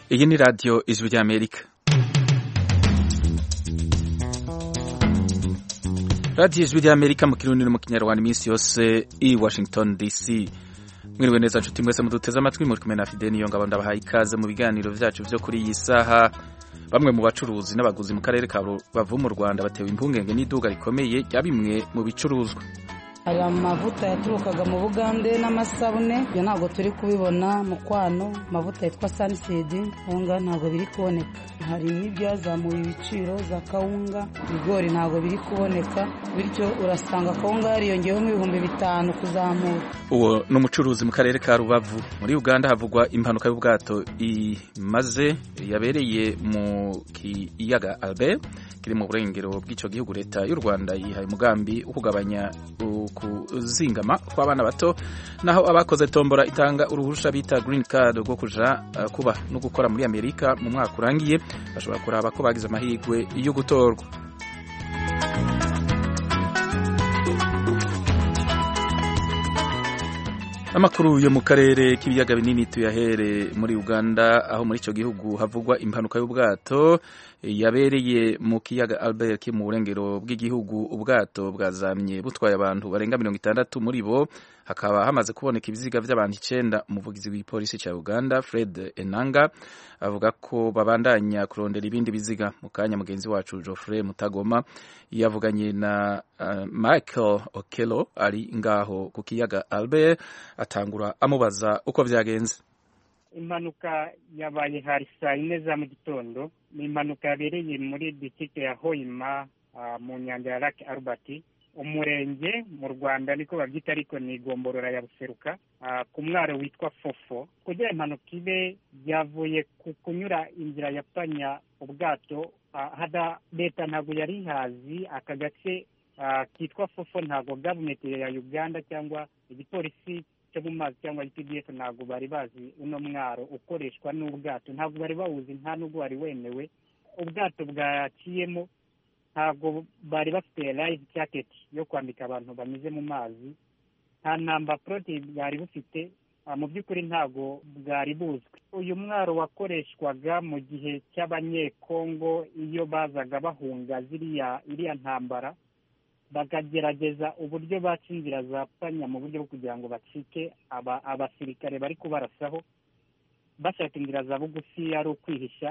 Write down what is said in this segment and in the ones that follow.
Iyi ni radiyo ijwi ry'Amerika. Radiyo ijwi ry'Amerika mu kirundi no mu kinyarwanda iminsi yose i Washington DC. Mwiriwe neza nshuti mwese muduteze amatwi muri kumwe na Fidel Niyongabo ndabahaye ikaze mu biganiro vyacu vyo kuri iyi saha. Bamwe mu bacuruzi n'abaguzi mu karere ka Rubavu mu Rwanda batewe impungenge n'iduga rikomeye rya bimwe mu bicuruzwa. Hari amavuta yaturukaga mu Bugande n'amasabune byo ntabwo turi kubibona mu kwano, amavuta yitwa Sunseed onga ntabwo biri kuboneka. Hari n'ibyazamuye ibiciro za kawunga, ibigori ntabwo biri kuboneka, bityo urasanga kawunga yariyongeyeho nk'ibihumbi 5 kuzamura. Uwo n'umucuruzi mu karere ka Rubavu. Muri Uganda havugwa impanuka y'ubwato imaze yabereye mu kiyaga Albert kiri mu burengero bw'ico gihugu. Leta y'u Rwanda yihaye umugambi wo kugabanya kuzingama kw'abana bato, naho abakoze tombora itanga uruhusha bita green card rwo kuja kuba no gukora muri Amerika mu mwaka urangiye bashobora kuraba ko bagize amahirwe yo gutorwa. Amakuru yo mu karere k'ibiyaga binini tuyahere muri Uganda, aho muri ico gihugu havugwa impanuka y'ubwato yabereye mu kiyaga Albert ki mu burengero bw'igihugu. Ubwato bwazamye butwaye abantu barenga 60, muri bo hakaba hamaze kuboneka ibiziga by'abantu 9. Umuvugizi w'ipolisi ca Uganda Fred Enanga avuga ko babandanya kurondera ibindi biziga. Mu kanya mugenzi wacu Geoffrey Mutagoma yavuganye na Michael Okello ari ngaho ku kiyaga Albert, atangura amubaza uko vyagenze. Impanuka yabaye hari saa 4 za mu gitondo. Ni impanuka yabereye muri district ya Hoima mu nyanja ya Lake Albert, umurenge mu Rwanda niko babyita, ariko ni Gomborora ya Buseruka, ku mwaro witwa Fofo. Kugira impanuka ibe yavuye kunyura inzira yapanya ubwato hada leta ntabwo yari hazi aka gace kitwa Fofo. Ntabwo government ya Uganda cyangwa igipolisi cyo mu mazi cyangwa IPDF ntabwo bari bazi uno mwaro ukoreshwa n'ubwato, ntabwo bari bawuzi, nta nubwo wari wemewe. Ubwato bwaciyemo ntabwo bari bafite life jacket yo kwambika abantu banyuze mu mazi, nta number plate bwari bufite, mu by'ukuri ntabwo bwari buzwi. Uyu mwaro wakoreshwaga mu gihe cy'abanyekongo iyo bazaga bahunga iriya ntambara, bakagerageza uburyo baca inzira zapanya mu buryo bwo kugira ngo bacike abasirikare bari kubarasaho, bashaka inzira za bugufi ari ukwihisha.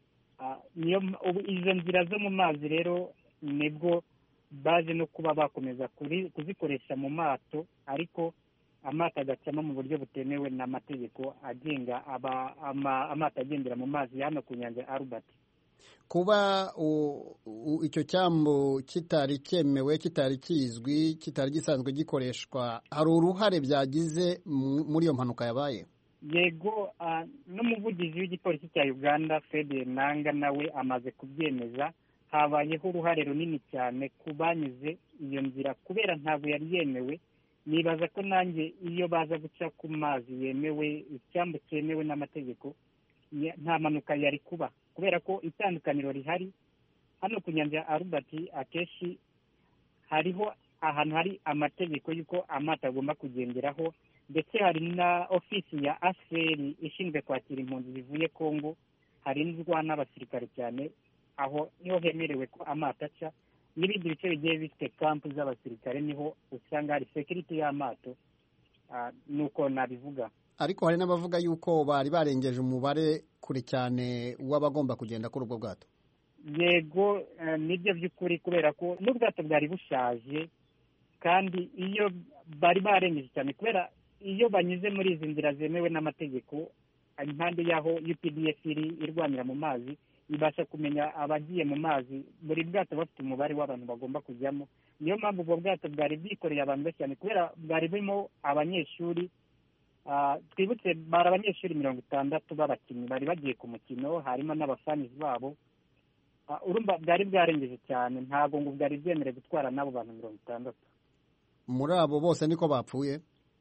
Izo nzira zo mu mazi rero nibwo baje no kuba bakomeza kuzikoresha mu mato, ariko amato agacamo mu buryo butemewe n'amategeko agenga amato agendera mu mazi hano ku nyanja Albert. Kuba icyo cyambu kitari cyemewe, kitari kizwi, kitari gisanzwe gikoreshwa, hari uruhare byagize muri iyo mpanuka yabaye? Yego, n'umuvugizi w'igipolisi cya Uganda Fred Enanga nawe amaze kubyemeza. Habayeho uruhare runini cyane ku banyuze iyo nzira kubera ntabwo yari yemewe. Nibaza ko nanjye iyo baza guca ku mazi yemewe, icyambu cyemewe n'amategeko, nta mpanuka yari kuba, kubera ko itandukaniro rihari hano ku nyanja Albert. Akenshi hariho ahantu hari amategeko y'uko amato agomba kugenderaho, ndetse hari na ofisi ya ASR ishinzwe kwakira impunzi zivuye Kongo, harinzwa n'abasirikare cyane. Aho niho hemerewe ko amato aca. N'ibindi bice bigiye bifite kampu z'abasirikare niho usanga hari security y'amato, nuko nabivuga. Ariko hari n'abavuga yuko bari barengeje umubare kure cyane w'abagomba kugenda kuri ubwo bwato. Yego, nibyo by'ukuri, kubera ko n'ubwato bwari bushaje, kandi iyo bari barengeje cyane, kubera iyo banyuze muri izi nzira zemewe n'amategeko, impande y'aho UPDF irwanira mu mazi, ibasha kumenya abagiye mu mazi. Buri bwato bafite umubare w'abantu bagomba kujyamo. Niyo mpamvu ubwo bwato bwari bwikoreye abantu benshi cyane, kubera bwari burimo abanyeshuri. Twibutse bari abanyeshuri 60 b'abakinnyi bari bagiye ku mukino, harimo n'abafanizi babo. Urumva bwari bwarengeje cyane, ntabwo ngo bwari bwemerewe gutwara n'abo bantu 60. Muri abo bose niko bapfuye?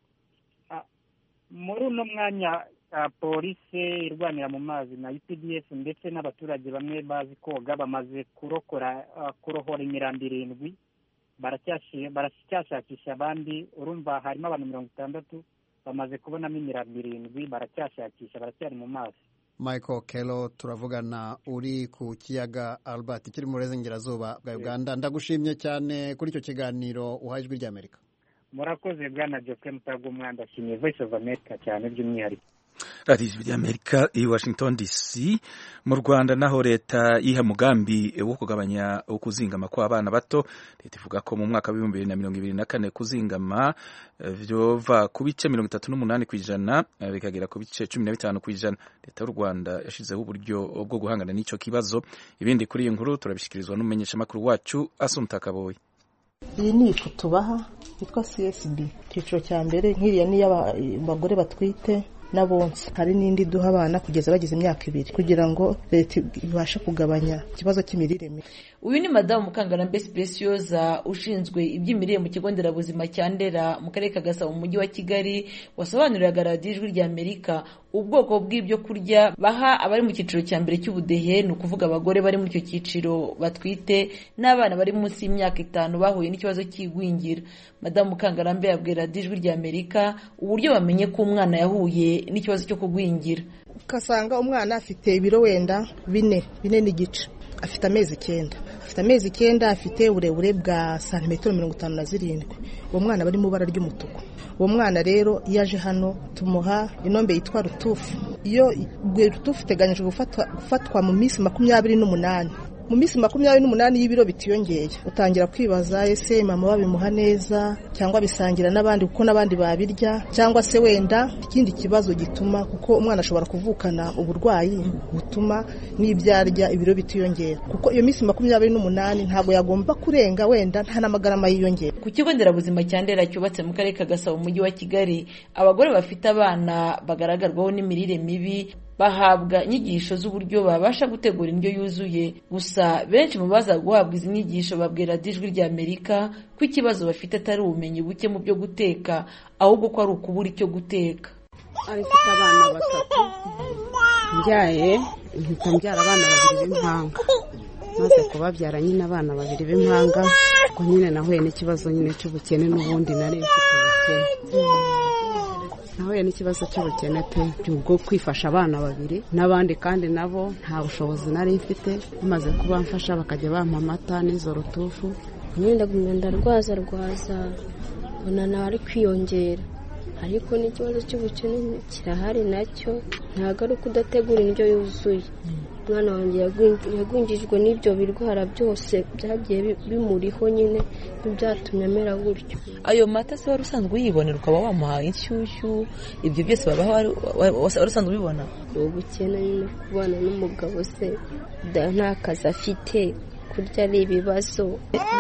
Muri uno mwanya polisi irwanira mu mazi na UPDF ndetse n'abaturage bamwe bazi koga bamaze kurohora imirambi 7. Baracyashakisha abandi. Urumva harimo abantu 60 bamaze kubonamo imirambi 7, baracyashakisha, baracyari mu mazi. Michael Kello turavugana uri ku kiyaga Albert kiri mu burengerazuba bwa Uganda. Ndagushimye cyane kuri icyo kiganiro uhaye Ijwi ry'Amerika. Murakoze bwana Jofre Mutagomwa, ndashimiye Voice of America cyane by'umwihariko. Radio Ijwi ry'Amerika i Washington DC. Mu Rwanda naho leta yiha mugambi wo kugabanya ukuzingama kw'abana bato. Leta ivuga ko mu mwaka wa 2024 kuzingama vyova ku bice 38% bikagera ku bice 15%. Leta y'u Rwanda yashizeho uburyo bwo guhangana n'ico kibazo. Ibindi kuri iyi nkuru turabishikirizwa n'umumenyesha makuru wacu Asumta Kaboyi. Iyi ni ifu tubaha yitwa CSB. Icyiciro cya mbere nk'iriya ni y'abagore batwite n'abonsa. Hari n'indi duha abana kugeza bagize imyaka 2 kugira ngo leta ibashe kugabanya ikibazo cy'imirire mibi. Uyu ni Madamu Mukangarambe Speciosa ushinzwe iby'imirire mu kigo nderabuzima cya Ndera mu karere ka Gasabo mu mujyi wa Kigali, wasobanuriraga Radio Ijwi ry'Amerika ubwoko bw'ibyo kurya baha abari mu cyiciro cya mbere cy'ubudehe, ni ukuvuga abagore bari muri icyo cyiciro batwite n'abana bari munsi y'imyaka 5 bahuye n'ikibazo cy'igwingira. Madamu Mukangarambe yabwira Radio Ijwi ry'Amerika uburyo bamenye ko umwana yahuye n'ikibazo cyo kugwingira. Ukasanga umwana afite ibiro wenda 4 n'igice, afite amezi 9, afite uburebure bwa santimetero 57. Uwo mwana bari mu bara ry'umutuku. Uwo mwana rero yaje hano tumuha inombe yitwa rutufu. Iyo rutufu iteganyije gufatwa mu minsi 28. Mu minsi 28 y'ibiro bitiyongeye, utangira kwibaza ese mama babimuha neza cyangwa bisangira n'abandi kuko n'abandi babirya, cyangwa se wenda ikindi kibazo gituma kuko umwana ashobora kuvukana uburwayi butuma n'ibyarya ibiro bitiyongera, kuko iyo minsi 28 ntago yagomba kurenga wenda nta n'amagarama yiyongera. Ku kigo nderabuzima cya Ndera cyubatse mu karere ka Gasabo mu mujyi wa Kigali, abagore bafite abana bagaragarwaho n'imirire mibi bahabwa inyigisho z'uburyo babasha gutegura indyo yuzuye. Gusa benshi mu baza guhabwa izi nyigisho babwira Ijwi ry'Amerika ko ikibazo bafite atari ubumenyi buke mu byo guteka, ahubwo ko ari ukubura icyo guteka. Afite abana 3, mbyaye mpita mbyara abana 2 b'impanga, maze kubabyara nyine abana 2 b'impanga, ko nyine nahuye n'ikibazo nyine cy'ubukene, n'ubundi nari mfite ubukene. Nahuye n'ikibazo cy'ubukene pe, bwo kwifasha abana 2 n'abandi kandi nabo nta bushobozi nari mfite, bimaze kuba mfasha bakajya bampa amata n'izo rutufu. Nyenda gumenda rwaza bona nari kwiyongera, ariko n'ikibazo cy'ubukene kirahari nacyo, ntago ari kudategura indyo yuzuye. Umwana wanjye yagwingijwe n'ibyo birwara byose byagiye bimuriho nyine, byatumye amera gutyo. Ayo mata se wari usanzwe uyibonera ukaba wamuhaye inshyushyu, ibyo byose babaho wari usanzwe ubibona? Ubukene nyine kubana n'umugabo se nta kazi afite, kurya ari ibibazo.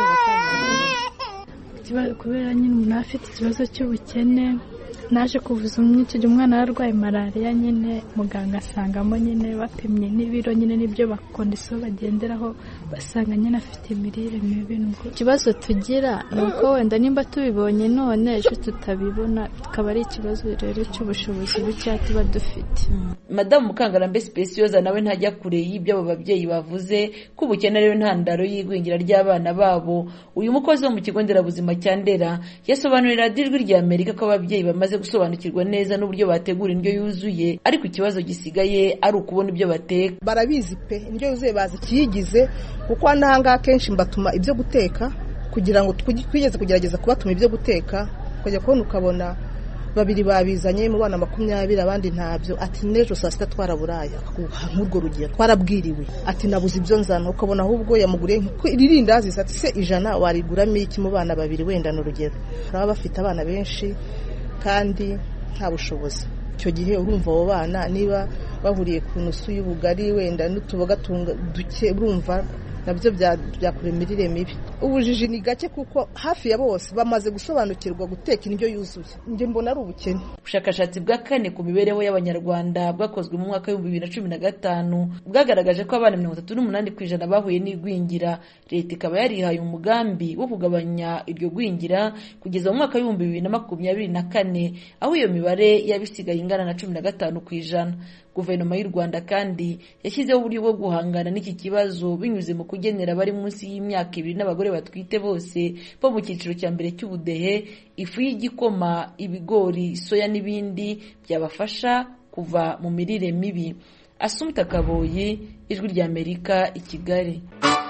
Kubera nyine umuntu afite ikibazo cy'ubukene, naje kuvuza umwana yarwaye malaria, nyine muganga asangamo nyine bapimye n'ibiro nyine n'ibyo bakondisiyo bagenderaho, basanga nyine afite imirire mibi. Ikibazo tugira ni uko wenda nimba tubibonye none ejo tutabibona, tukaba ari ikibazo rero cy'ubushobozi buke tuba dufite. Madamu Mukangarambe Speciosa nawe ntajya kure y'ibyo abo babyeyi bavuze ko ubukene rero ntandaro y'igwingira ry'abana babo. Uyu mukozi wo mu kigo nderabuzima cya Ndera yasobanurira Ijwi ry'Amerika ko ababyeyi bamaze gusobanukirwa neza n'uburyo bategura indyo yuzuye, ariko ikibazo gisigaye ari ukubona ibyo bateka. Barabizi pe, indyo yuzuye bazi kiyigize, kuko nahanga kenshi mbatuma ibyo guteka kugira ngo twigeze kugerageza kubatuma ibyo guteka, kujya kubona ukabona 2 babizanye mu bana 20, abandi ntabyo. Ati nejo saa 6 twaraburaya, nk'urwo rugero twarabwiriwe, ati nabuze ibyo nzana, ukabona ahubwo yamuguriye iririndazi ati se 100 wariguramo iki mu bana 2 wenda n'urugero. Baba bafite abana benshi kandi nta bushobozi. Icyo gihe urumva abo bana niba bahuriye ku nusu y'ubugari wenda n'utuboga duke, urumva nabyo byakura imirire mibi. Ubujiji ni gake kuko hafi ya bose bamaze gusobanukirwa guteka indyo yuzuye. Nje mbona ari ubukene. Ubushakashatsi bwa 4 ku mibereho y'Abanyarwanda bwakozwe mu mwaka wa 2015 bwagaragaje ko abana 38% bahuye n'igwingira. Leta ikaba yarihaye umugambi wo kugabanya iryo gwingira kugeza mu mwaka wa 2024, aho iyo mibare yabisigaye ingana na 15%. Guverinoma y'u Rwanda kandi yashyizeho uburyo bwo guhangana n'iki kibazo binyuze mu kugenera bari munsi y'imyaka 2 n'abagore batwite bose bo mu cyiciro cya mbere cy'ubudehe ifu y'igikoma, ibigori, soya n'ibindi byabafasha kuva mu mirire mibi. Assumpta Kaboyi, Ijwi ry'Amerika i Kigali.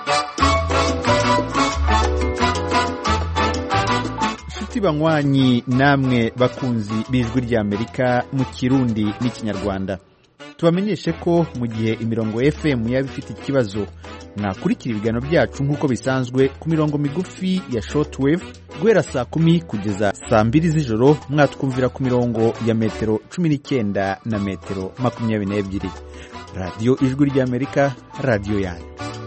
Banywanyi namwe bakunzi b'Ijwi ry'Amerika mu Kirundi n'Ikinyarwanda, tubamenyeshe ko mu gihe imirongo FM yaba ifite ikibazo, mwakurikira ibiganiro byacu nk'uko bisanzwe ku mirongo migufi ya shortwave guhera saa 10 kugeza saa 2 z'ijoro. Mwatwumvira ku mirongo ya metero 19 na metero 22. Radio Ijwi ry'Amerika, radio yanyu.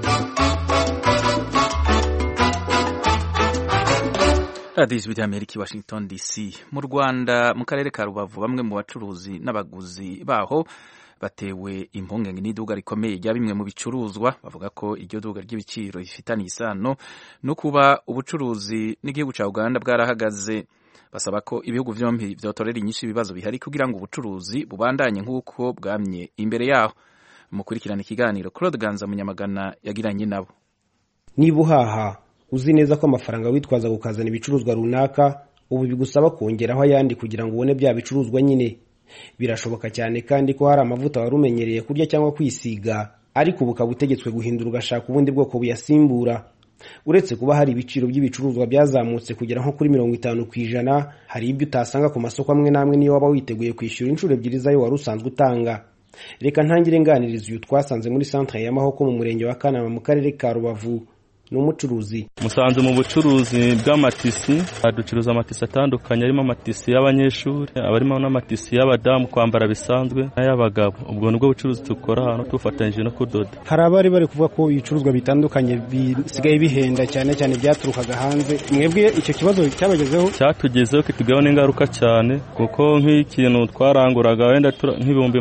Radio Ijwi ry'Amerika, Washington DC. Mu Rwanda mu karere ka Rubavu, bamwe mu bacuruzi n'abaguzi baho batewe impungenge n'iduga rikomeye rya bimwe mu bicuruzwa. Bavuga ko iryo duga ry'ibiciro rifitanye isano no kuba ubucuruzi n'igihugu ca Uganda bwarahagaze. Basaba ko ibihugu vyompi vyotorera inyinshi ibibazo bihari kugira ngo ubucuruzi bubandanye nk'uko bwamye imbere yaho. Mukurikirana ikiganiro Claude Ganza Munyamagana yagiranye nabo. Niba uhaha uzi neza ko amafaranga witwaza gukazana ibicuruzwa runaka ubu bigusaba kongeraho ayandi kugira ngo ubone bya bicuruzwa nyine. Birashoboka cyane kandi ko hari amavuta warumenyereye kurya cyangwa kwisiga ariko ubu kabutegetswe guhindura ugashaka ubundi bwoko buyasimbura. Uretse kuba hari ibiciro by'ibicuruzwa byazamutse kugera nko kuri 50%, hari ibyo utasanga ku masoko amwe namwe niyo waba witeguye kwishyura inshuro ebyiri zayo wari usanzwe utanga. Reka ntangire nganiriza uyu twasanze muri centre ya Mahoko mu murenge wa Kanama mu karere ka Rubavu. N'umucuruzi musanze mu bucuruzi bw'amatisi, ducuruza amatisi atandukanye, arimo amatisi y'abanyeshuri, abarimo n'amatisi y'abadamu kwambara bisanzwe n'ay'abagabo. Ubwo nubwo bucuruzi tukora hano tufatanyije no kudoda. Hari abari bari kuvuga ko ibicuruzwa bitandukanye bisigaye bihenda cyane cyane byaturukaga hanze. Mwebwe icyo kibazo cyabagezeho? Cyatugezeho, kitugaho n'ingaruka cyane kuko nk'ikintu twaranguraga wenda nk'ibihumbi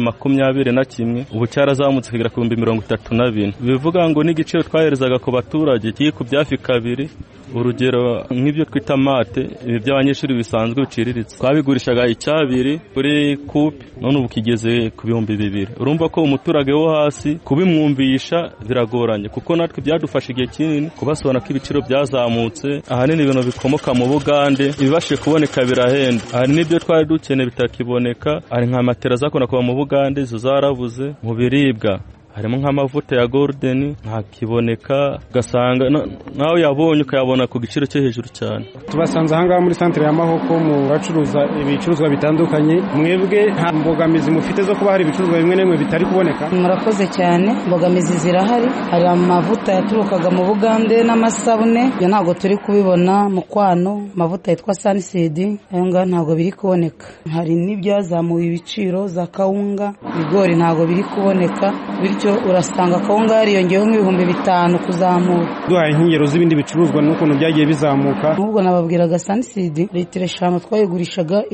21 ubu cyarazamutse kigera ku 34. Bivuga ngo n'igiciro twaherezaga ku baturage ku byafi kabiri. Urugero nk'ibyo twita mate, ibi by'abanyeshuri bisanzwe biciriritse twabigurishaga icyabiri kuri coupe, none ubu kigeze ku 2,000. Urumva ko umuturage wo hasi kubimwumvisha biragoranye kuko natwe byadufasha igihe kinini kubasobanura ko ibiciro byazamutse. Ahanini ibintu bikomoka mu Bugande ibibashe kuboneka birahenda, hari n'ibyo twari dukeneye bitakiboneka. Hari nka matera zakona kuba mu Bugande zo zarabuze. Mu biribwa harimo nk'amavuta ya Golden ntakiboneka, gasanga nawe yabonye ukayabona ku giciro cyo hejuru cyane. Tubasanze ahangaha muri centre ya Mahoko mu bacuruza ibicuruzwa bitandukanye. Mwebwe nta mbogamizi mufite zo kuba hari ibicuruzwa bimwe n'imwe bitari kuboneka? Murakoze cyane, mbogamizi zirahari. Hari amavuta yaturukaga mu Bugande n'amasabune, yo ntago turi kubibona. Mu Kwano amavuta yitwa Sunseed, ayo ngaho ntago biri kuboneka. Hari n'ibyo yazamuye ibiciro za kawunga, ibigori ntago biri kuboneka. Bityo urasanga kawunga yariyongeyeho nk'ibihumbi 5 kuzamura. Duhaye nk'ingero z'ibindi bicuruzwa n'ukuntu byagiye bizamuka. Nubwo nababwiraga Sunseed litiro 5 twayigurishaga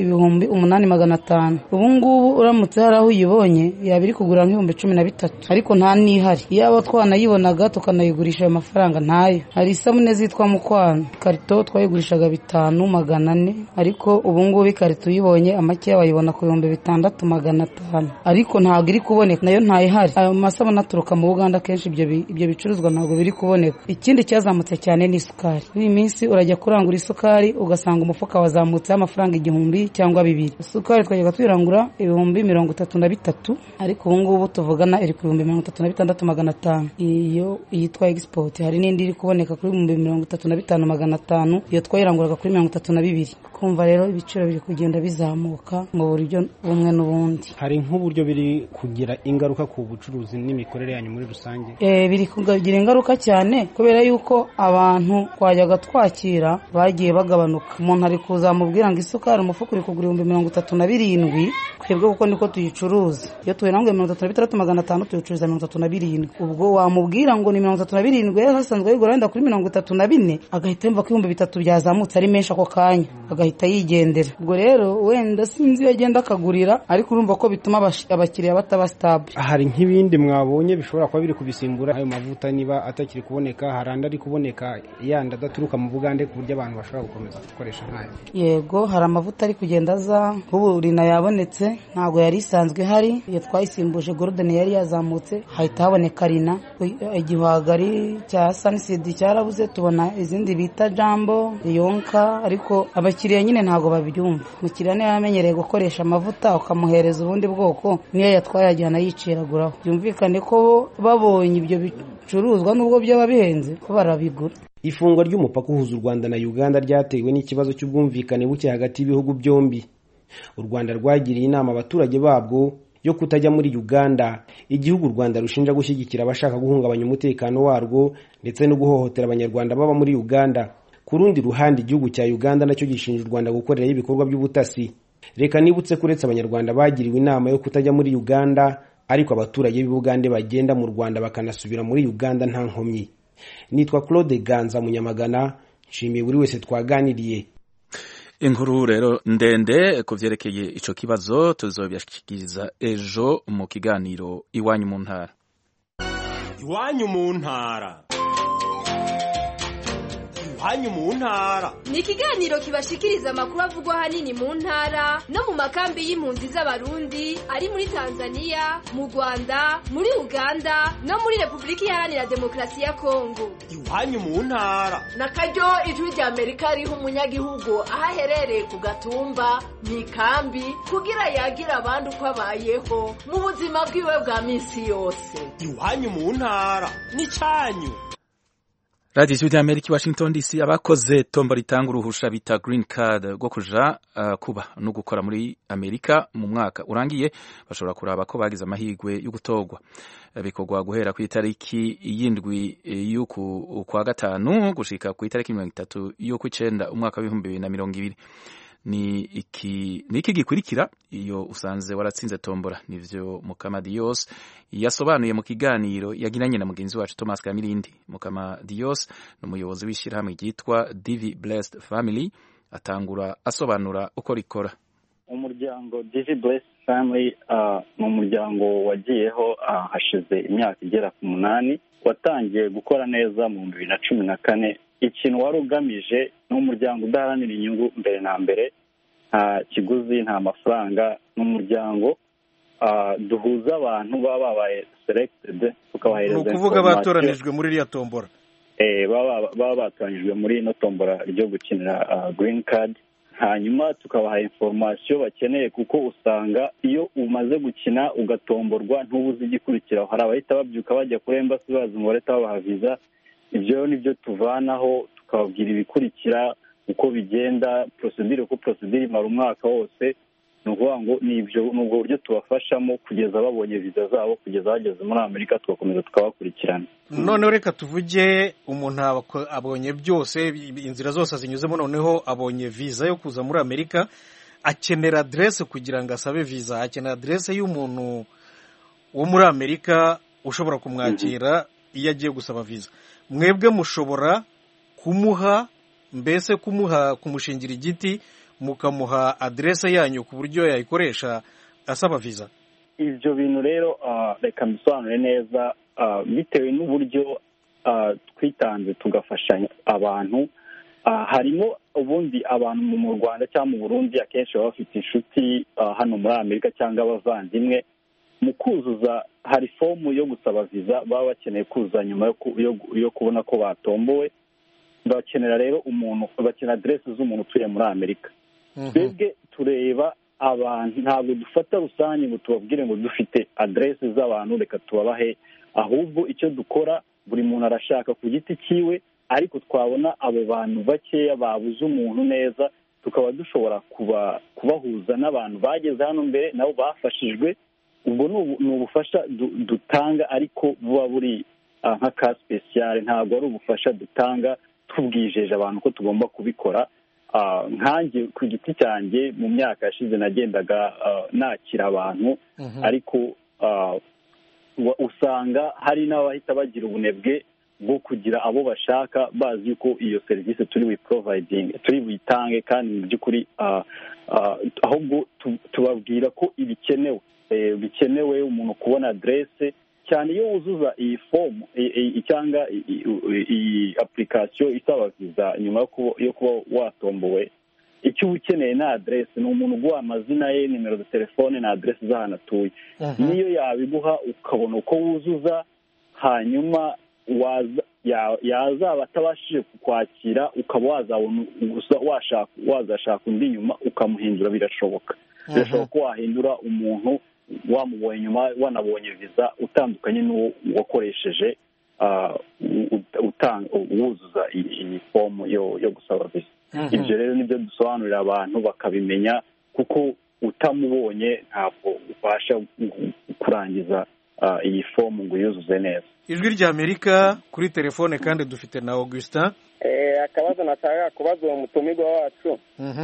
8,500. Ubu ngubu uramutse hari aho uyibonye yabiri kugura nk'ibihumbi 13, ariko nta nihari. Yaba twanayibonaga tukanayigurisha ayo mafaranga ntayo. Hari isabune zitwa Mukwano, karito twayigurishaga 5,400, ariko ubu ngubu ikarito uyibonye amake wayibona ku 6,500, ariko ntago iri kuboneka, nayo ntayihari. Amasabune aturuka mu Uganda kenshi ibyo bicuruzwa ntabwo biri kuboneka. Ikindi cyazamutse cyane ni isukari. Iyi minsi urajya kurangura isukari ugasanga umufuka wazamutse amafaranga 1,000 cyangwa 2. Isukari twajyaga twirangura 33,000, ariko ubu ngubu tuvugana iri ku 36,500. Iyo yitwa export. Hari n'indi iri kuboneka kuri 35,500, iyo twayiranguraga kuri 32. Kumva rero ibiciro biri kugenda bizamuka mu buryo bumwe n'ubundi. Hari nk'uburyo biri kugira ingaruka ku bucuruzi n'imikorere yanyu muri rusange? Biri kugira ingaruka cyane kubera yuko abantu twajyaga twakira bagiye bagabanuka. Umuntu ari kuzamubwira ngo isukari umufuka uri kugura 37,000, twebwe kuko niko tuyicuruza. Iyo tuyiranguye 36,500 tuyicuruza 37. Ubwo wamubwira ngo ni 37 yari hasanzwe yigura wenda kuri 34, agahita yumva ko 3,000 byazamutse ari menshi ako kanya, agahita yigendera. Ubwo rero wenda sinzi yagenda akagurira, ariko urumva ko bituma abakiriya bataba stable. Hari nk'ibindi mwabonye bishobora kuba biri kubisimbura ayo mavuta niba atakiri kuboneka? Hari andi ari kuboneka yandi adaturuka mu Bugande ku buryo abantu bashobora gukomeza gukoresha nkayo? Yego, hari amavuta ari kugenda aza, ubu rina yabonetse, ntago yari isanzwe hari. Iyo twayisimbuje Golden yari yazamutse, hahita haboneka rina. Igihwagari cya Sunseed cyarabuze, tubona izindi bita Jambo, Yonka, ariko abakiriya nyine ntago babyumva. Umukiriya niyo yamenyereye gukoresha amavuta ukamuhereza ubundi bwoko, niyo yatwaye ajyana yiciraguraho. byumvikane ko babonye ibyo bicuruzwa n'ubwo byaba bihenze ko barabigura. Ifungwa ry'umupaka uhuza u Rwanda na Uganda ryatewe n'ikibazo cy'ubwumvikane buke hagati y'ibihugu byombi. U Rwanda rwagiriye inama abaturage babwo yo kutajya muri Uganda, igihugu u Rwanda rushinja gushyigikira abashaka guhungabanya umutekano warwo ndetse no guhohotera abanyarwanda baba muri Uganda. Ku rundi ruhande igihugu cya Uganda nacyo gishinja u Rwanda gukorerayo ibikorwa by'ubutasi. Reka nibutse kuretse abanyarwanda bagiriwe inama yo kutajya muri Uganda, ariko abaturage b'Ubugande bagenda mu Rwanda bakanasubira muri Uganda nta nkomyi. Nitwa Claude Ganza Munyamagana, nshimiye buri wese twaganiriye. Inkuru rero ndende ku vyerekeye ico kibazo tuzobashikiriza ejo mu kiganiro Iwanyu mu ntara. Iwanyu mu ntara. Iwanyu mu ntara ni ikiganiro kibashikiriza amakuru avugwa hanini mu ntara no mu makambi y'impunzi z'abarundi ari muri Tanzania, mu Rwanda, muri Uganda no muri Republika Iharanira Demokarasi ya Kongo. Iwanyu mu ntara nakaryo ijwi rya Amerika riha umunyagihugu ahaherereye ku gatumba mu ikambi kugira yagira abandi uko abayeho mu buzima bwiwe bwa minsi yose. Iwanyu mu ntara ni cyanyu. Radio Ijwi rya Amerika Washington DC. Abakoze tombo ritanga uruhusha bita green card rwo kuja kuba no gukora muri Amerika mu mwaka urangiye bashobora kuraba ko bagize amahirwe yo gutogwa. Bikorwa guhera ku itariki y'indwi y'uku kwa gatanu gushika ku itariki 30 y'uku 9 umwaka wa 2020. Ni iki gikurikira iyo usanze waratsinze tombora. Nivyo Mukama Dios yasobanuye mu kiganiro yagiranye na mugenzi wacu Thomas Kamirindi. Mukama Dios n'umuyobozi w'ishirahamwe ryitwa Divi Blessed Family, atangura asobanura uko rikora. Umuryango Divi Blessed Family ni umuryango wagiyeho hashize imyaka igera ku 8, watangiye gukora neza mu 2014. Ikintu wari ugamije ni umuryango udaharanira inyungu mbere na mbere, nta kiguzi nta mafaranga. Ni umuryango duhuza abantu baba babaye selected tukabahereza, ni ukuvuga batoranijwe muri iriya tombora. Baba batoranijwe muri ino tombora ryo gukinira green card, hanyuma tukabaha information bakeneye, kuko usanga iyo umaze gukina ugatomborwa ntubuze igikurikiraho. Hari abahita babyuka bajya kuri embassy bazi ngo leta babaha visa. Ibyo nibyo tuvanaho tukababwira ibikurikira uko bigenda, procedure uko procedure imara umwaka wose. Ni ukuvuga ngo nubwo buryo tubafashamo kugeza babonye visa zabo, kugeza bageze muri Amerika tugakomeza tukabakurikirana. Noneho reka tuvuge umuntu abonye byose, inzira zose zinyuzemo, noneho abonye visa yo kuza muri Amerika, akenera adresse kugira ngo asabe visa, akenera adresse y'umuntu wo muri Amerika ushobora kumwakira iyo agiye gusaba visa. Mwebwe mushobora kumushingira igiti mukamuha adresse yanyu ku buryo yayikoresha asaba visa. Ibyo bintu rero reka mbisobanure neza, bitewe n'uburyo twitanze tugafasha abantu. Harimo ubundi abantu mu Rwanda cyangwa mu Burundi akenshi baba bafite inshuti hano muri Amerika cyangwa abavandimwe. Mu kuzuza hari fomu yo gusaba visa baba bakeneye kuzuza nyuma yo kubona ko batombowe. Bakenera rero bakenera adresse z'umuntu utuye muri Amerika. Twebwe tureba abantu, ntabwo dufata rusange ngo tubabwire ngo dufite adresse z'abantu reka tubabahe, ahubwo icyo dukora buri muntu arashaka ku giti cyiwe, ariko twabona abo bantu bakeya babuze umuntu neza tukaba dushobora kubahuza n'abantu bageze hano mbere nabo bafashijwe. Ubwo ni ubufasha dutanga, ariko buba buri nka ka special, ntabwo ari ubufasha dutanga tubwijeje abantu ko tugomba kubikora. Nkanjye ku giti cyanjye mu myaka yashize nagendaga nakira abantu, ariko usanga hari n'abahita bagira ubunebwe bwo kugira abo bashaka bazi ko iyo serivisi turi buyitange, kandi mu by'ukuri ahubwo tubabwira ko bikenewe umuntu kubona adresse, cyane iyo wuzuza iyi fomu cyangwa iyi application isaba visa nyuma yo kuba watombowe. Icyo uba ukeneye ni adresse, ni umuntu uguha amazina ye, nimero za telefone na adresse z'ahantu atuye. Niyo yabiguha ukabona uko wuzuza, hanyuma yazaba atabashije kukwakira ukaba wazabona wazashaka undi nyuma ukamuhindura. Birashoboka ko wahindura umuntu wamubonye nyuma wanabonye viza utandukanye n'uwo wakoresheje wuzuza iyi fomu yo gusaba viza. Ibyo rero nibyo dusobanurira abantu bakabimenya, kuko utamubonye ntabwo ubasha kurangiza iyi fomu ngo uyuzuze neza. Ijwi ry'Amerika kuri telefone kandi dufite na Augustin. Akabazo nashaka kubaza uwo mutumirwa wacu.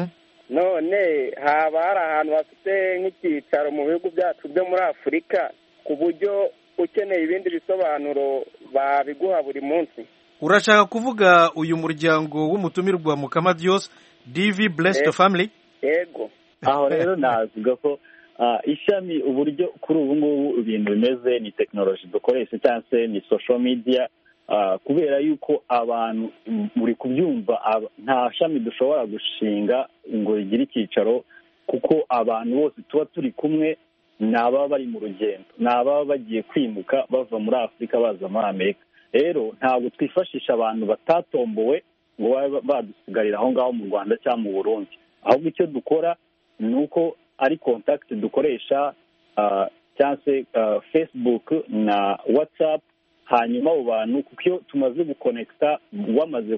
None haba hari ahantu bafite nk'icyicaro mu bihugu byacu byo muri Afurika ku buryo ukeneye ibindi bisobanuro babiguha buri munsi? Urashaka kuvuga uyu muryango w'umutumirwa Mukamadios DV Blessed Family? Yego. Aho rero navuga ko ishami uburyo kuri ubu ngubu ibintu bimeze ni tekinoloji dukoresha cyangwa se ni social media, kubera yuko abantu muri kubyumva nta shami dushobora gushinga ngo rigire icyicaro, kuko abantu bose tuba turi kumwe ni ababa bari mu rugendo, ni ababa bagiye kwimuka bava muri Afurika baza muri Amerika. Rero ntabwo twifashisha abantu batatombowe ngo babe badusigarira aho ngaho mu Rwanda cyangwa mu Burundi, ahubwo icyo dukora ni uko ari contact dukoresha cyangwa se Facebook na WhatsApp. Hanyuma abo bantu kuko iyo tumaze gukonekita wamaze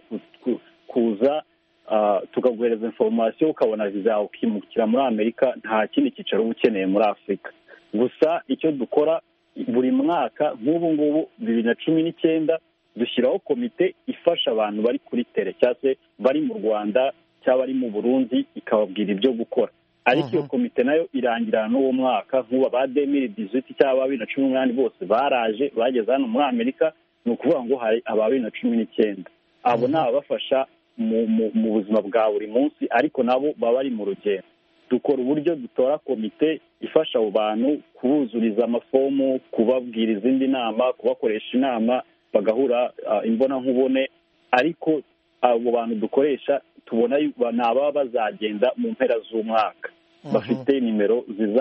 kuza tukaguhereza information ukabona viza ukimukira muri Amerika, nta kindi cyicaro uba ukeneye muri Afurika. Gusa icyo dukora buri mwaka nk'ubu ngubu 2019 dushyiraho komite ifasha abantu bari kuri tere cyangwa se bari mu Rwanda cyangwa bari mu Burundi ikababwira ibyo gukora, ariko iyo komite nayo irangirana n'uwo mwaka. nk'ubu ba 2018 cyangwa 2018 bose baraje bageze hano muri Amerika, ni ukuvuga ngo hari aba 2019 abo ni ababafasha mu buzima bwa buri munsi, ariko nabo baba bari mu rugendo. Dukora uburyo dutora komite ifasha abo bantu kubuzuriza amafomu, kubabwira izindi nama, kubakoresha inama bagahura imbonankubone, ariko abo bantu dukoresha tubona ni ababa bazagenda mu mpera z'umwaka, bafite nimero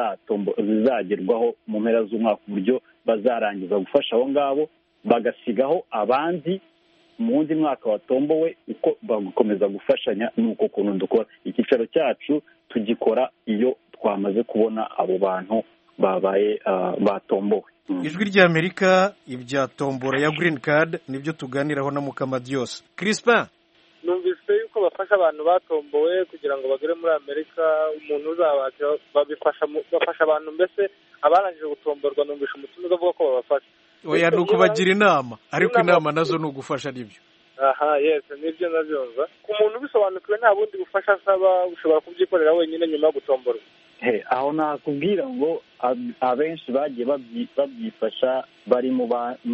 zizagerwaho mu mpera z'umwaka, uburyo bazarangiza gufasha abo ngabo bagasigaho abandi mu wundi mwaka watombowe, uko bagakomeza gufashanya. ni uko kuntu dukora. Icyicaro cyacu tugikora iyo twamaze kubona abo bantu babaye batombowe. Ijwi ry'Amerika ibya tombora ya green card nibyo tuganiraho na Mukamadios. Crispin, numvise yuko bafasha abantu batombowe kugira ngo bagere muri Amerika, umuntu uzabakira bafasha abantu, mbese abarangije gutomborwa numvise umutima uvuga ko babafasha. Oya, ni ukubagira inama, ariko inama nazo ni ugufasha nibyo. Aha, yes, nibyo nabyumva. Ku muntu ubisobanukiwe nta bundi bufasha asaba, ushobora kubyikorera wenyine nyuma yo gutomborwa. Aho nakubwira ngo abenshi bagiye babyifasha, bari mu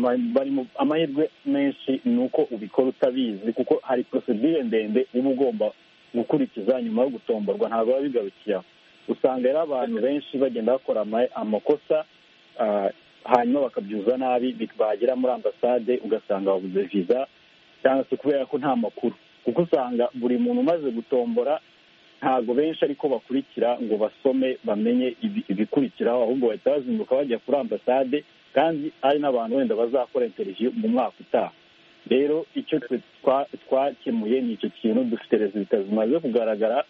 amahirwe menshi ni uko ubikora utabizi, kuko hari procedure ndende uba ugomba gukurikiza nyuma yo gutomborwa, ntabwo biba bigarukiye aho. Usanga rero abantu benshi bagenda bakora amakosa, hanyuma bakabyuza nabi, bagera muri ambasade ugasanga babuze viza, cyangwa se kubera ko nta makuru, kuko usanga buri muntu umaze gutombora ntabwo benshi ariko bakurikira ngo basome bamenye ibikurikiraho, ahubwo bahita bazinduka bajya kuri ambasade, kandi hari n'abantu wenda bazakora interview mu mwaka utaha. Rero icyo twakemuye ni icyo kintu. Dufite resultat zimaze kugaragara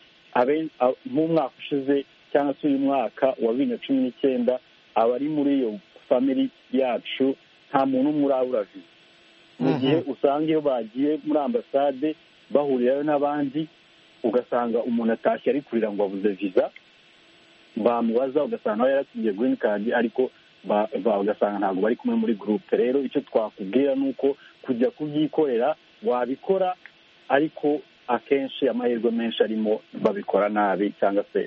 mu mwaka ushize cyangwa se uyu mwaka wa 2019, abari muri iyo family yacu nta muntu umwe urabura viza. Mu gihe usanga iyo bagiye muri ambasade bahurirayo n'abandi, ugasanga umuntu atashye ari kurira ngo abuze viza, bamubaza ugasanga yaratugiye green card, ariko ugasanga ntabwo bari kumwe muri groupe. Rero icyo twakubwira ni uko kujya kubyikorera wabikora, ariko akenshi amahirwe menshi arimo babikora nabi cyangwa se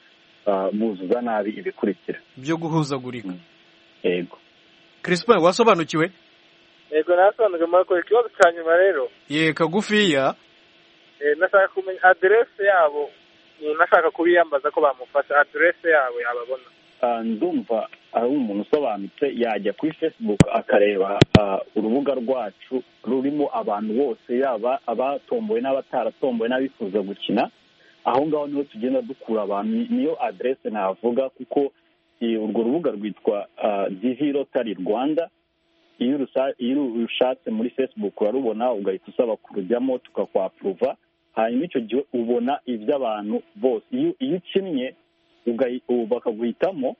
buzuza nabi ibikurikira byo guhuzagurika. Yego. Crispin, wasobanukiwe? Yego, nasobanukiwe. Marco, ikibazo cya nyuma rero kagufiya, nashaka kumenya aderese yabo, nashaka kubiyambaza ko bamufasha, aderese yabo yababona. Ndumva ari umuntu usobanutse yajya kuri Facebook akareba urubuga rwacu rurimo abantu bose, yaba abatombowe n'abataratombowe n'abifuza gukina. Aho ngaho niho tugenda dukura abantu, niyo aderese navuga, kuko urwo rubuga rwitwa DV Rotary Rwanda. Iyo urushatse muri Facebook urarubona, ugahita usaba kurujyamo tukakwapuruva, hanyuma icyo gihe ubona iby'abantu bose. Iyo ukinnye bakaguhitamo,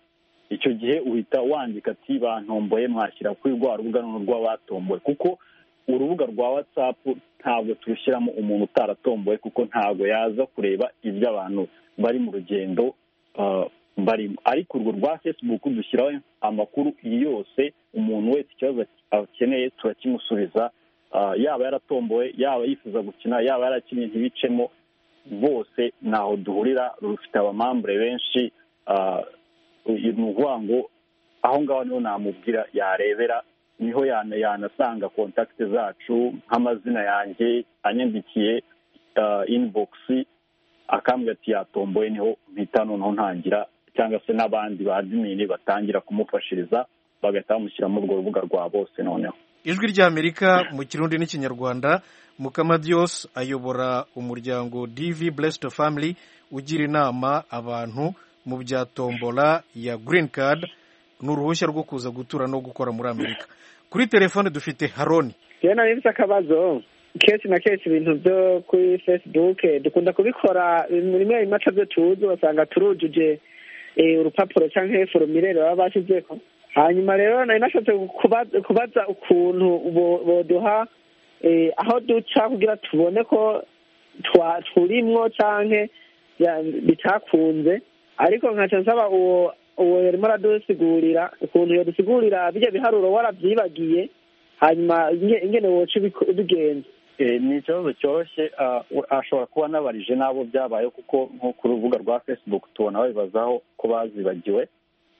icyo gihe uhita wandika ati bantomboye, mwashyira kuri rwa rubuga rw'abatomboye, kuko urubuga rwa WhatsApp ntabwo turushyiramo umuntu utaratomboye, kuko ntabwo yaza kureba ibyo abantu bari mu rugendo barimo. ariko urwo rwa Facebook dushyiraho amakuru yose, umuntu wese ikibazo akeneye turakimusubiza, yaba yaratomboye, yaba yifuza gukina, yaba yarakinnye ntibicemo, bose ntaho duhurira, rufite abamambure benshi. ni ukuvuga ngo aho ngaho niho namubwira yarebera, niho yanasanga kontakiti zacu, nk'amazina yanjye anyandikiye inbox akambwira ati yatomboye, niho mpita noneho ntangira, cyangwa se n'abandi ba admin batangira kumufashiriza, bagahita bamushyira muri urwo rubuga rwa bose. Noneho ijwi ry'Amerika mu Kirundi n'Ikinyarwanda, Mukamadios ayobora umuryango DV Blessed Family ugira inama abantu mu bya tombola ya green card n'uruhushya rwo kuza gutura no gukora muri Amerika. Kuri telefone dufite Haroni. Yena nifite akabazo, kenshi na kenshi ibintu byo kuri Facebook dukunda kubikora rimwe imaca byo tuzi, basanga turujuje urupapuro cyangwa formulaire baba bashyizeho. Hanyuma rero nari nashatse kubaza ukuntu boduha aho duca kugira tubone ko turimwo canke bitakunze, ariko nkaca nsaba uwo yarimo aradusigurira ukuntu yodusigurira bijya biharuro warabyibagiye, hanyuma ingene woca ubigenza. Ni ikibazo cyoroshye, ashobora kuba anabarije n'abo byabaye, kuko nko ku rubuga rwa Facebook tubona babibazaho ko bazibagiwe.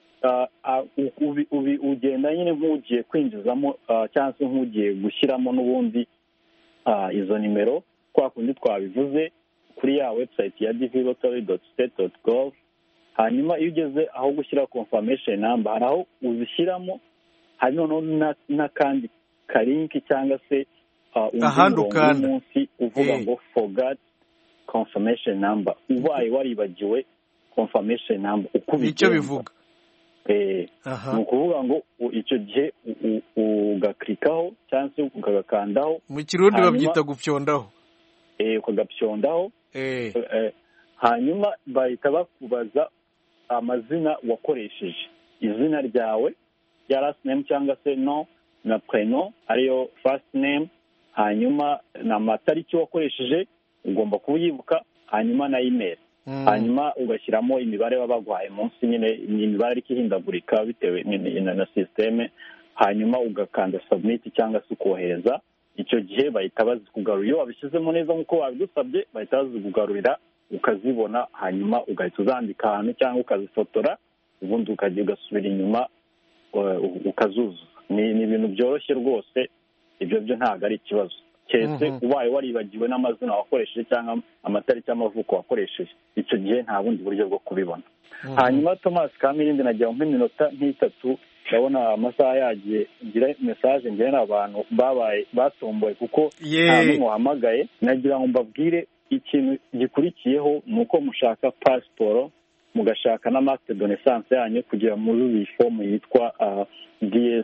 Ugenda nyine nk'ugiye kwinjizamo cyangwa se nk'ugiye gushyiramo n'ubundi izo nimero, kwa kundi twabivuze kuri ya website ya dvlottery.state.gov. hanyuma iyo ugeze aho gushyira confirmation number, hari aho uzishyiramo, hari noneho n'akandi kalinki cyangwa se ahandi ukanda munsi uvuga ngo forgot confirmation number, ubaye waribagiwe confirmation number ukubiye icyo bivuga. Ni ukuvuga ngo icyo gihe ugaklikaho cyangwa se ukagakandaho, mu Kirundi babyita gupyondaho, ukagapyondaho, hanyuma bahita bakubaza amazina wakoresheje, izina ryawe ya last name cyangwa se no na prenom ariyo first name, hanyuma n'amatariki wakoresheje ugomba kuyibuka, hanyuma na email, hanyuma ugashyiramo imibare baba baguhaye munsi, nyine ni imibare ariko ihindagurika bitewe na systeme, hanyuma ugakanda submit cyangwa se ukohereza. icyo gihe bahita bazikugarura, iyo wabishyizemo neza nk'uko wabidusabye bahita bazikugarurira ukazibona, hanyuma ugahita uzandika ahantu cyangwa ukazifotora, ubundi ukajya ugasubira inyuma ukazuzuza. ni ibintu byoroshye rwose, ibyo byo ntabwo ari ikibazo, keretse ubaye waribagiwe n'amazina wakoresheje cyangwa amatariki y'amavuko wakoresheje, icyo gihe nta bundi buryo bwo kubibona. hanyuma Thomas Kamirindi nagira nk'iminota nk'itatu, ndabona amasaha yagiye, ngira message ngire n'abantu babaye batomboye kuko nta n'umwe wahamagaye. nagira ngo mbabwire ikintu gikurikiyeho ni uko mushaka pasiporo, mugashaka na marque de naissance yanyu kugira muri iyi fomu yitwa DS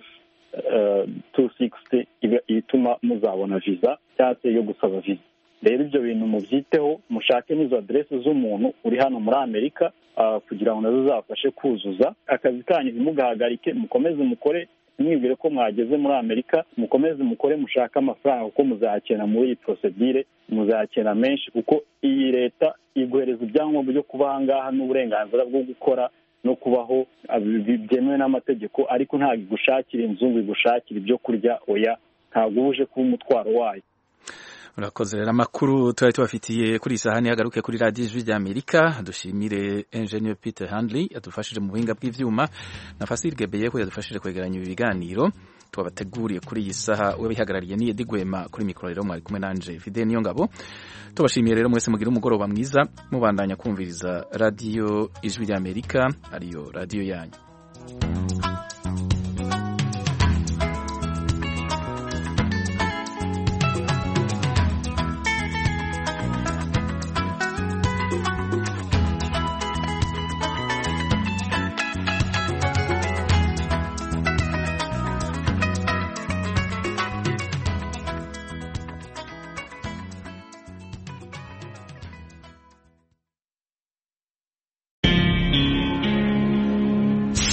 260 ituma muzabona visa cyangwa se yo gusaba visa. rero ibyo bintu mubyiteho, mushake n'izo adresse z'umuntu uri hano muri Amerika kugira ngo nazo zafashe kuzuza. akazi kanyu ntimugahagarike, mukomeze mukore, mwibwire ko mwageze muri Amerika, mukomeze mukore, mushake amafaranga kuko muzakena muri iyi procedure, muzakena menshi, kuko iyi leta iguhereza ibyangombwa byo kuba aha ngaha n'uburenganzira bwo gukora no kubaho byemewe n'amategeko, ariko ntabwo igushakira inzu ngo igushakira ibyo kurya, oya, ntabwo uje kuba umutwaro wayo. Urakoze rero, amakuru twari tubafitiye kuri iyi sahani yagaruke kuri radiyo ijwi ry'Amerika. Dushimire Engineer Peter Handley yadufashije mu buhinga bw'ivyuma, na Fasil Gebeyeko yadufashije kwegeranya ibi biganiro twabateguriye kuri iyi saha. we bihagarariye ni Edi Gwema, kuri mikoro rero mwari kumwe nanje Fidel Niyongabo. Tubashimiye rero mwese, mugira umugoroba mwiza, mubandanya kumviriza radiyo ijwi ry'Amerika, ariyo radiyo yanyu.